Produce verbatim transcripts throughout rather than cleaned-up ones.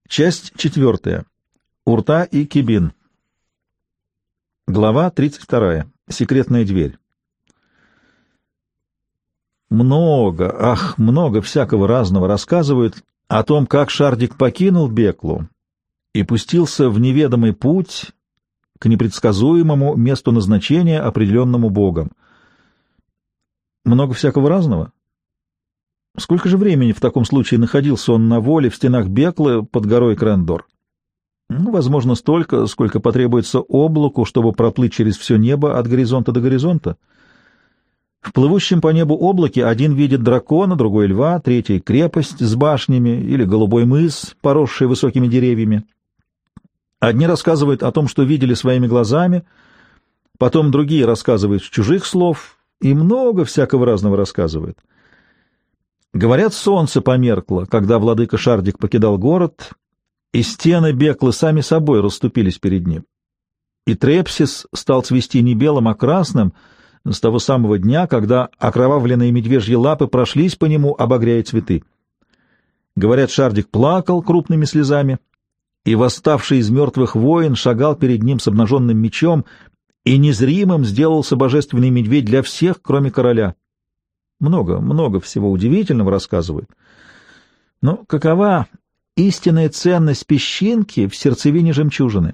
Часть четвертая. Урта и Кибин. Глава тридцать вторая. Секретная дверь. Много, ах, много всякого разного рассказывают о том, как Шардик покинул Беклу и пустился в неведомый путь к непредсказуемому месту назначения, определенному Богом. Много всякого разного? Сколько же времени в таком случае находился он на воле в стенах Беклы под горой Крендор? Ну, возможно, столько, сколько потребуется облаку, чтобы проплыть через все небо от горизонта до горизонта. В плывущем по небу облаке один видит дракона, другой — льва, третий — крепость с башнями или голубой мыс, поросший высокими деревьями. Одни рассказывают о том, что видели своими глазами, потом другие рассказывают с чужих слов, и много всякого разного рассказывают. Говорят, солнце померкло, когда владыка Шардик покидал город, и стены Беклы сами собой расступились перед ним. И Трепсис стал цвести не белым, а красным с того самого дня, когда окровавленные медвежьи лапы прошлись по нему, обогряя цветы. Говорят, Шардик плакал крупными слезами, и восставший из мертвых воин шагал перед ним с обнаженным мечом, и незримым сделался божественный медведь для всех, кроме короля. Много, много всего удивительного рассказывают. Но какова истинная ценность песчинки в сердцевине жемчужины?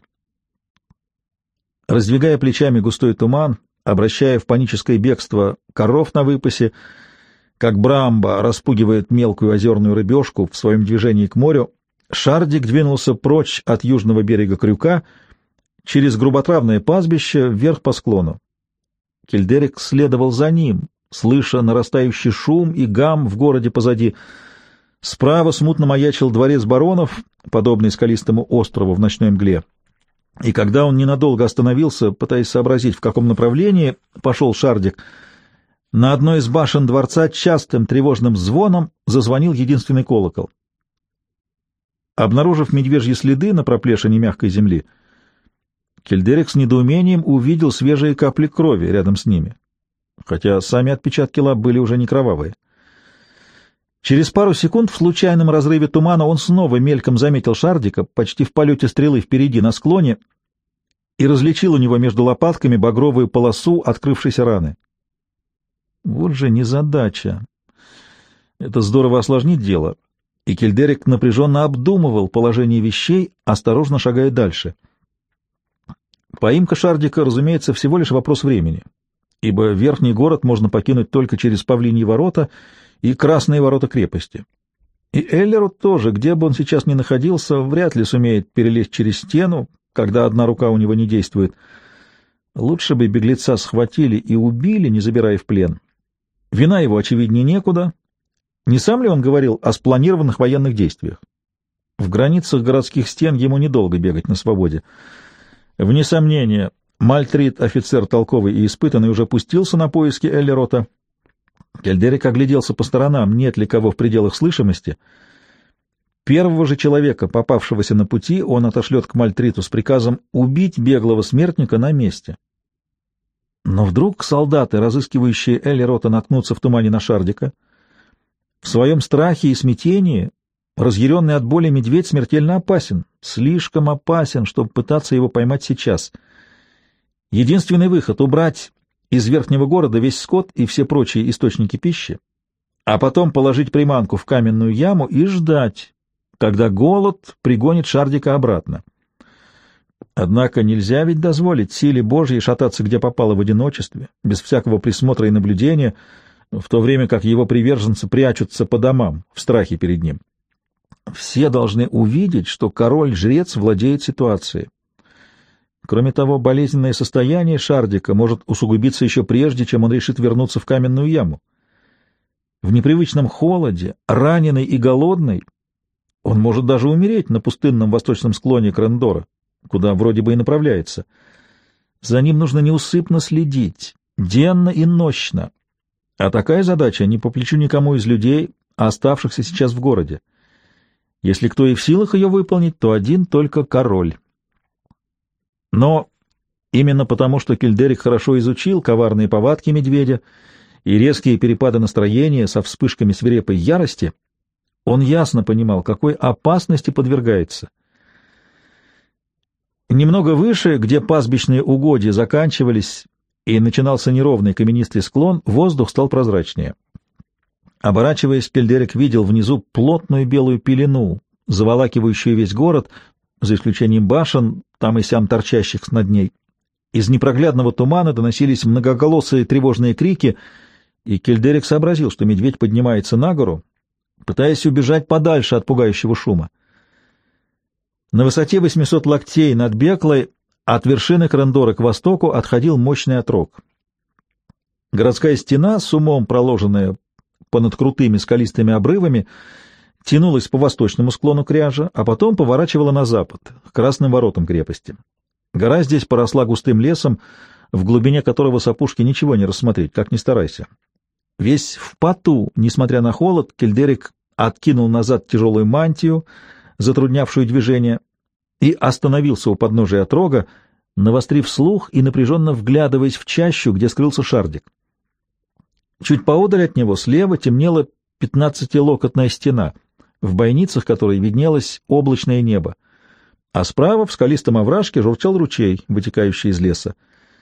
Раздвигая плечами густой туман, обращая в паническое бегство коров на выпасе, как Брамба распугивает мелкую озерную рыбешку в своем движении к морю, Шардик двинулся прочь от южного берега Крюка через груботравное пастбище вверх по склону. Кельдерик следовал за ним, слыша нарастающий шум и гам в городе позади. Справа смутно маячил дворец баронов, подобный скалистому острову в ночной мгле. И когда он ненадолго остановился, пытаясь сообразить, в каком направлении пошел Шардик, на одной из башен дворца частым тревожным звоном зазвонил единственный колокол. Обнаружив медвежьи следы на проплешине мягкой земли, Кельдерик с недоумением увидел свежие капли крови рядом с ними, хотя сами отпечатки лап были уже не кровавые. Через пару секунд в случайном разрыве тумана он снова мельком заметил Шардика, почти в полете стрелы впереди на склоне, и различил у него между лопатками багровую полосу открывшейся раны. Вот же незадача. Это здорово осложнит дело, и Кельдерик напряженно обдумывал положение вещей, осторожно шагая дальше. Поимка Шардика, разумеется, всего лишь вопрос времени, ибо верхний город можно покинуть только через Павлиньи ворота и Красные ворота крепости. И Эллерот тоже, где бы он сейчас ни находился, вряд ли сумеет перелезть через стену, когда одна рука у него не действует. Лучше бы беглеца схватили и убили, не забирая в плен. Вина его, очевиднее, некуда. Не сам ли он говорил о спланированных военных действиях? В границах городских стен ему недолго бегать на свободе. Вне сомнения, Мальтрит, офицер толковый и испытанный, уже пустился на поиски Эллерота. Кельдерик огляделся по сторонам, нет ли кого в пределах слышимости. Первого же человека, попавшегося на пути, он отошлет к Мальтриту с приказом убить беглого смертника на месте. Но вдруг солдаты, разыскивающие Эллерота, наткнутся в тумане на Шардика. В своем страхе и смятении разъяренный от боли медведь смертельно опасен, слишком опасен, чтобы пытаться его поймать сейчас. Единственный выход — убрать из верхнего города весь скот и все прочие источники пищи, а потом положить приманку в каменную яму и ждать, когда голод пригонит Шардика обратно. Однако нельзя ведь дозволить силе Божьей шататься где попало в одиночестве, без всякого присмотра и наблюдения, в то время как его приверженцы прячутся по домам в страхе перед ним. Все должны увидеть, что король-жрец владеет ситуацией. Кроме того, болезненное состояние Шардика может усугубиться еще прежде, чем он решит вернуться в каменную яму. В непривычном холоде, раненый и голодный, он может даже умереть на пустынном восточном склоне Крендора, куда вроде бы и направляется. За ним нужно неусыпно следить, денно и нощно. А такая задача не по плечу никому из людей, оставшихся сейчас в городе. Если кто и в силах ее выполнить, то один только король. Но именно потому, что Кельдерик хорошо изучил коварные повадки медведя и резкие перепады настроения со вспышками свирепой ярости, Он ясно понимал, какой опасности подвергается. Немного выше, где пастбищные угодья заканчивались и начинался неровный каменистый склон, воздух стал прозрачнее. Оборачиваясь, Кельдерик видел внизу плотную белую пелену, заволакивающую весь город, за исключением башен, там и сям торчащих над ней. Из непроглядного тумана доносились многоголосые тревожные крики, и Кельдерик сообразил, что медведь поднимается на гору, пытаясь убежать подальше от пугающего шума. На высоте восьмисот локтей над Беклой от вершины Крендора к востоку отходил мощный отрог. Городская стена, с умом проложенная понад крутыми скалистыми обрывами, тянулась по восточному склону кряжа, а потом поворачивала на запад, к красным воротам крепости. Гора здесь поросла густым лесом, в глубине которого с опушки ничего не рассмотреть, как ни старайся. Весь в поту, несмотря на холод, Кельдерик откинул назад тяжелую мантию, затруднявшую движение, и остановился у подножия отрога, навострив слух и напряженно вглядываясь в чащу, где скрылся Шардик. Чуть поодаль от него слева темнела пятнадцатилокотная стена, в бойницах которой виднелось облачное небо, а справа в скалистом овражке журчал ручей, вытекающий из леса.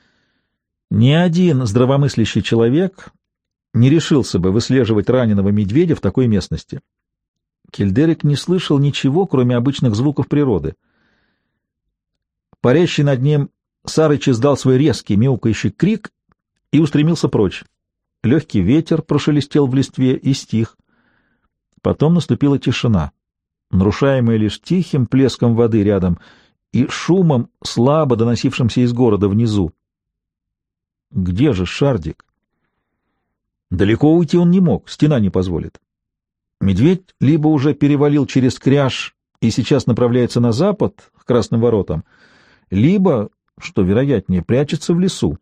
Ни один здравомыслящий человек не решился бы выслеживать раненого медведя в такой местности. Кельдерик не слышал ничего, кроме обычных звуков природы. Парящий над ним Сарыч издал свой резкий мяукающий крик и устремился прочь. Легкий ветер прошелестел в листве и стих. Потом наступила тишина, нарушаемая лишь тихим плеском воды рядом и шумом, слабо доносившимся из города внизу. Где же Шардик? Далеко уйти он не мог, стена не позволит. Медведь либо уже перевалил через кряж и сейчас направляется на запад, к Красным воротам, либо, что вероятнее, прячется в лесу.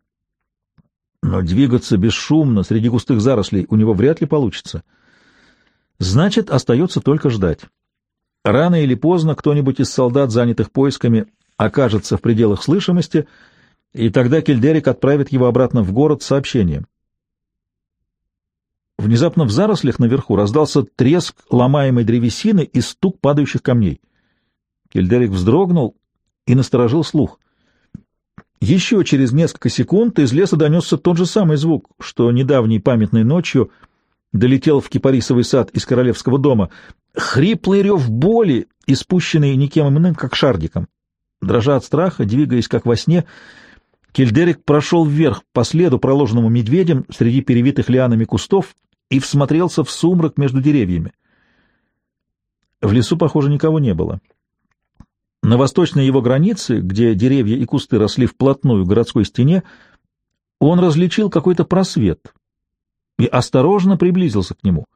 Но двигаться бесшумно среди густых зарослей у него вряд ли получится. Значит, остается только ждать. Рано или поздно кто-нибудь из солдат, занятых поисками, окажется в пределах слышимости, и тогда Кельдерик отправит его обратно в город с сообщением. Внезапно в зарослях наверху раздался треск ломаемой древесины и стук падающих камней. Кельдерик вздрогнул и насторожил слух. Еще через несколько секунд из леса донесся тот же самый звук, что недавней памятной ночью долетел в кипарисовый сад из королевского дома. Хриплый рев боли, испущенный никем иным, как Шардиком. Дрожа от страха, двигаясь как во сне, Кельдерик прошел вверх по следу, проложенному медведем среди перевитых лианами кустов, и всмотрелся в сумрак между деревьями. В лесу, похоже, никого не было. На восточной его границе, где деревья и кусты росли вплотную к городской стене, он различил какой-то просвет и осторожно приблизился к нему.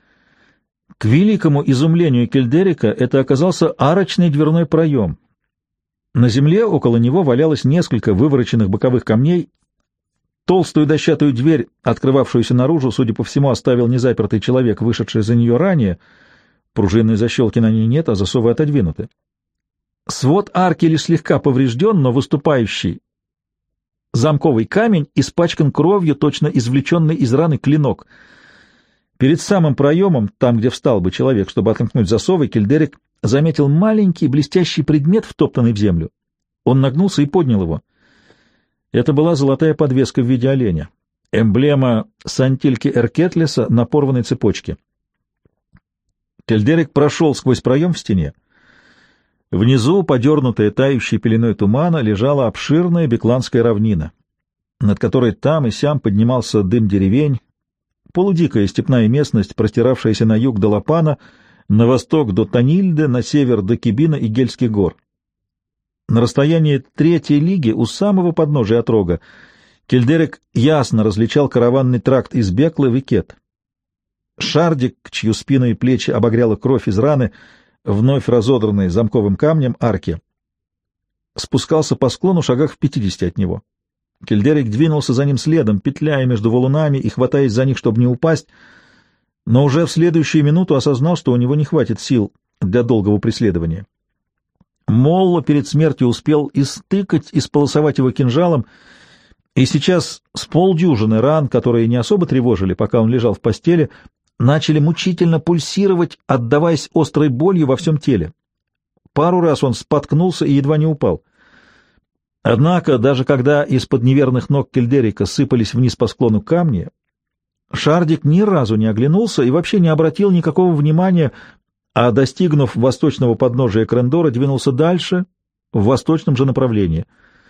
К великому изумлению Кельдерика это оказался арочный дверной проем. На земле около него валялось несколько вывороченных боковых камней. Толстую дощатую дверь, открывавшуюся наружу, судя по всему, оставил незапертый человек, вышедший за нее ранее. Пружинной защелки на ней нет, а засовы отодвинуты. Свод арки лишь слегка поврежден, но выступающий замковый камень испачкан кровью, точно извлеченный из раны клинок. Перед самым проемом, там, где встал бы человек, чтобы отомкнуть засовы, Кельдерик заметил маленький блестящий предмет, втоптанный в землю. Он нагнулся и поднял его. Это была золотая подвеска в виде оленя, эмблема Сантильки Эркетлеса на порванной цепочке. Кельдерик прошел сквозь проем в стене. Внизу, подернутая тающей пеленой тумана, лежала обширная бекланская равнина, над которой там и сям поднимался дым деревень, полудикая степная местность, простиравшаяся на юг до Лапана, на восток до Танильды, на север до Кибина и Гельских гор. На расстоянии третьей лиги у самого подножия отрога Кельдерик ясно различал караванный тракт из Беклы в Икет. Шардик, чью спину и плечи обогряла кровь из раны, вновь разодранной замковым камнем арки, спускался по склону шагах в пятидесяти от него. Кельдерик двинулся за ним следом, петляя между валунами и хватаясь за них, чтобы не упасть, но уже в следующую минуту осознал, что у него не хватит сил для долгого преследования. Молла перед смертью успел истыкать и сполосовать его кинжалом, и сейчас с полдюжины ран, которые не особо тревожили, пока он лежал в постели, начали мучительно пульсировать, отдаваясь острой болью во всем теле. Пару раз он споткнулся и едва не упал. Однако, даже когда из-под неверных ног Кельдерика сыпались вниз по склону камни, Шардик ни разу не оглянулся и вообще не обратил никакого внимания, а, достигнув восточного подножия Крендора, двинулся дальше, в восточном же направлении.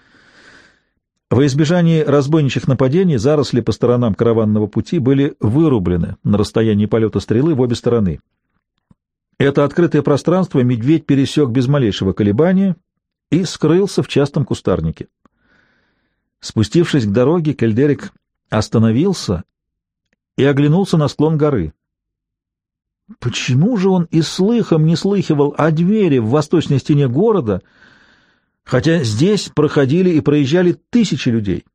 Во избежание разбойничьих нападений заросли по сторонам караванного пути были вырублены на расстоянии полета стрелы в обе стороны. Это открытое пространство медведь пересек без малейшего колебания и скрылся в частом кустарнике. Спустившись к дороге, Кельдерик остановился и оглянулся на склон горы. Почему же он и слыхом не слыхивал о двери в восточной стене города, хотя здесь проходили и проезжали тысячи людей?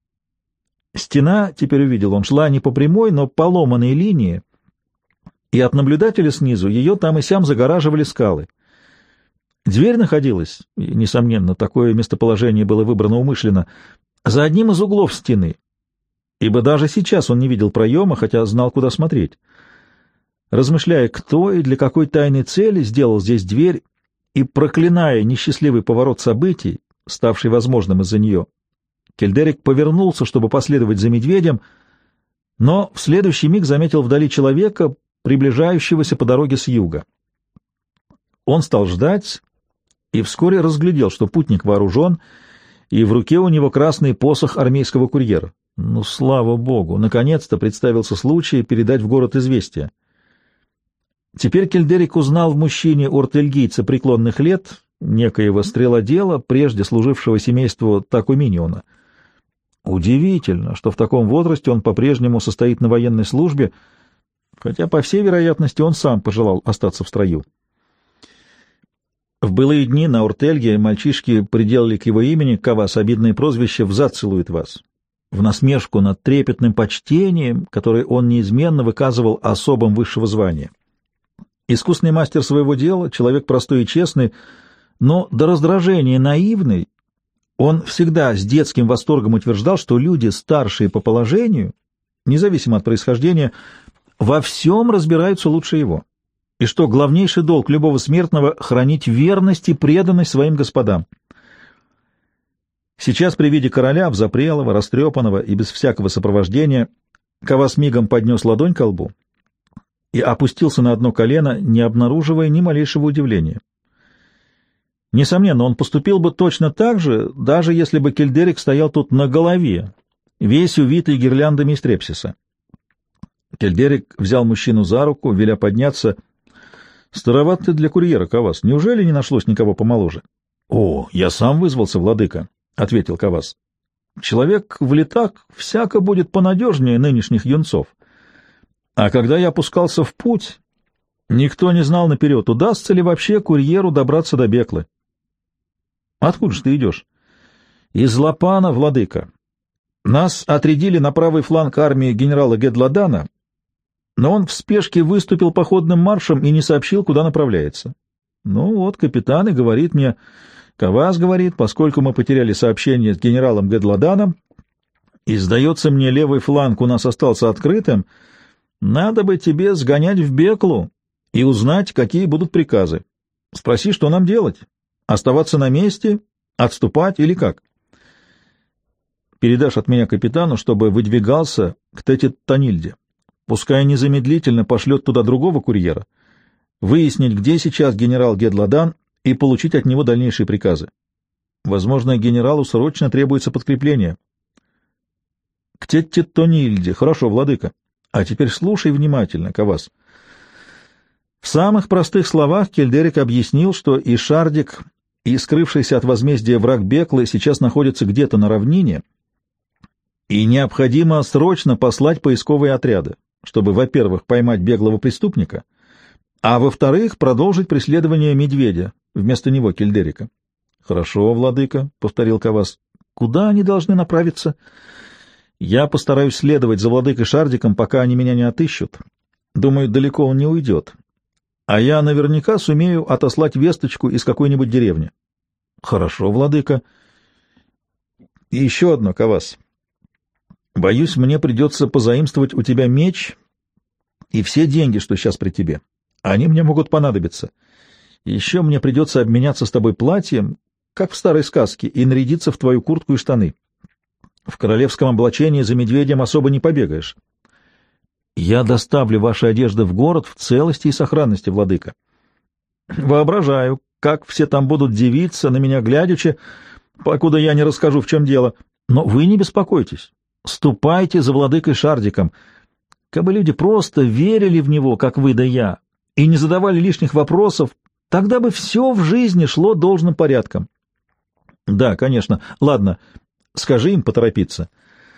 Стена, теперь увидел он, шла не по прямой, но по ломаной линии, и от наблюдателя снизу ее там и сям загораживали скалы. Дверь находилась, и, несомненно, такое местоположение было выбрано умышленно, за одним из углов стены, ибо даже сейчас он не видел проема, хотя знал, куда смотреть. Размышляя, кто и для какой тайной цели сделал здесь дверь, и проклиная несчастливый поворот событий, ставший возможным из-за нее, Кельдерик повернулся, чтобы последовать за медведем, но в следующий миг заметил вдали человека, приближающегося по дороге с юга. Он стал ждать и вскоре разглядел, что путник вооружен, и в руке у него красный посох армейского курьера. Ну, слава богу, наконец-то представился случай передать в город известие. Теперь Кельдерик узнал в мужчине ортельгийца преклонных лет, некоего стрелодела, прежде служившего семейству Такуминиона. Удивительно, что в таком возрасте он по-прежнему состоит на военной службе, хотя, по всей вероятности, он сам пожелал остаться в строю. В былые дни на Ортельге мальчишки приделали к его имени Кавас обидное прозвище «Взад целует вас», в насмешку над трепетным почтением, которое он неизменно выказывал особам высшего звания. Искусный мастер своего дела, человек простой и честный, но до раздражения наивный, он всегда с детским восторгом утверждал, что люди, старшие по положению, независимо от происхождения, во всем разбираются лучше его, и что главнейший долг любого смертного — хранить верность и преданность своим господам. Сейчас при виде короля, взапрелого, растрепанного и без всякого сопровождения, Кавас мигом поднес ладонь ко лбу и опустился на одно колено, не обнаруживая ни малейшего удивления. Несомненно, он поступил бы точно так же, даже если бы Кельдерик стоял тут на голове, весь увитый гирляндами из трепсиса. Кельдерик взял мужчину за руку, веля подняться. — Староват ты для курьера, Кавас. Неужели не нашлось никого помоложе? — О, я сам вызвался, владыка, — ответил Кавас. — Человек в летах всяко будет понадежнее нынешних юнцов. А когда я опускался в путь, никто не знал наперед, удастся ли вообще курьеру добраться до Беклы. — Откуда же ты идешь? — Из Лапана, владыка. Нас отрядили на правый фланг армии генерала Гедладана, но он в спешке выступил походным маршем и не сообщил, куда направляется. Ну вот, капитан и говорит мне, Кавас говорит, поскольку мы потеряли сообщение с генералом Гедладаном, и, сдается мне, левый фланг у нас остался открытым, надо бы тебе сгонять в Беклу и узнать, какие будут приказы. Спроси, что нам делать? Оставаться на месте? Отступать или как? Передашь от меня капитану, чтобы выдвигался к Тети-Танильде. Пускай незамедлительно пошлет туда другого курьера, выяснить, где сейчас генерал Гедладан, и получить от него дальнейшие приказы. Возможно, генералу срочно требуется подкрепление. К Тети-Танильде. Хорошо, владыка. А теперь слушай внимательно, Кавас. В самых простых словах Кельдерик объяснил, что и Шардик, и скрывшийся от возмездия враг Беклы сейчас находятся где-то на равнине, и необходимо срочно послать поисковые отряды, чтобы, во-первых, поймать беглого преступника, а во-вторых, продолжить преследование медведя, вместо него Кельдерика. — Хорошо, владыка, — повторил Кавас. — Куда они должны направиться? — Я постараюсь следовать за владыкой Шардиком, пока они меня не отыщут. Думаю, далеко он не уйдет. А я наверняка сумею отослать весточку из какой-нибудь деревни. — Хорошо, владыка. — И еще одно, Кавас. Боюсь, мне придется позаимствовать у тебя меч И все деньги, что сейчас при тебе, они мне могут понадобиться. Еще мне придется обменяться с тобой платьем, как в старой сказке, и нарядиться в твою куртку и штаны. В королевском облачении за медведем особо не побегаешь. Я доставлю ваши одежды в город в целости и сохранности, владыка. Воображаю, как все там будут дивиться на меня глядячи, покуда я не расскажу, в чем дело. Но вы не беспокойтесь. Ступайте за владыкой Шардиком. Кабы люди просто верили в него, как вы да я, и не задавали лишних вопросов, тогда бы все в жизни шло должным порядком. Да, конечно. Ладно, скажи им поторопиться.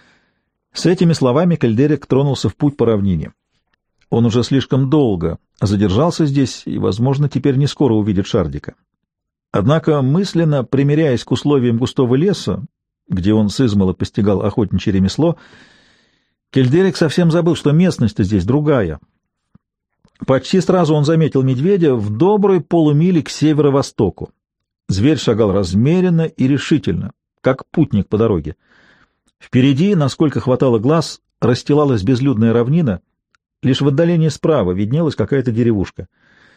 С этими словами Кельдерик тронулся в путь по равнине. Он уже слишком долго задержался здесь и, возможно, теперь не скоро увидит Шардика. Однако, мысленно примиряясь к условиям густого леса, где он сызмало постигал охотничье ремесло, Кельдерик совсем забыл, что местность здесь другая. Почти сразу он заметил медведя в доброй полумиле к северо-востоку. Зверь шагал размеренно и решительно, как путник по дороге. Впереди, насколько хватало глаз, расстилалась безлюдная равнина, лишь в отдалении справа виднелась какая-то деревушка.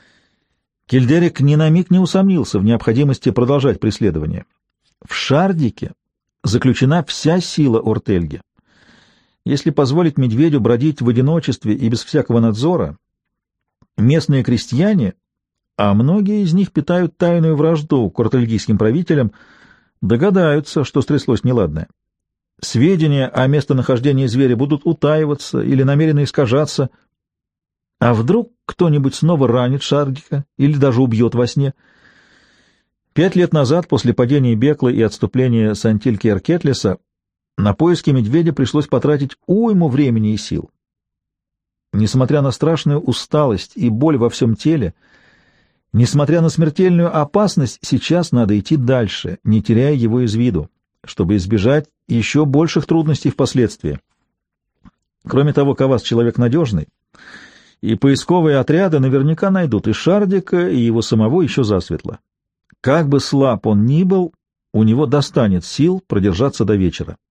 Кельдерик ни на миг не усомнился в необходимости продолжать преследование. В Шардике заключена вся сила Ортельги. Если позволить медведю бродить в одиночестве и без всякого надзора, местные крестьяне, а многие из них питают тайную вражду к ортельгийским правителям, догадаются, что стряслось неладное. Сведения о местонахождении зверя будут утаиваться или намеренно искажаться. А вдруг кто-нибудь снова ранит Шардика или даже убьет во сне? Пять лет назад, после падения Беклы и отступления Сантильки Эркетлеса, на поиски медведя пришлось потратить уйму времени и сил. Несмотря на страшную усталость и боль во всем теле, несмотря на смертельную опасность, сейчас надо идти дальше, не теряя его из виду, чтобы избежать еще больших трудностей впоследствии. Кроме того, Кавас человек надежный, и поисковые отряды наверняка найдут и Шардика, и его самого еще засветло. Как бы слаб он ни был, у него достанет сил продержаться до вечера.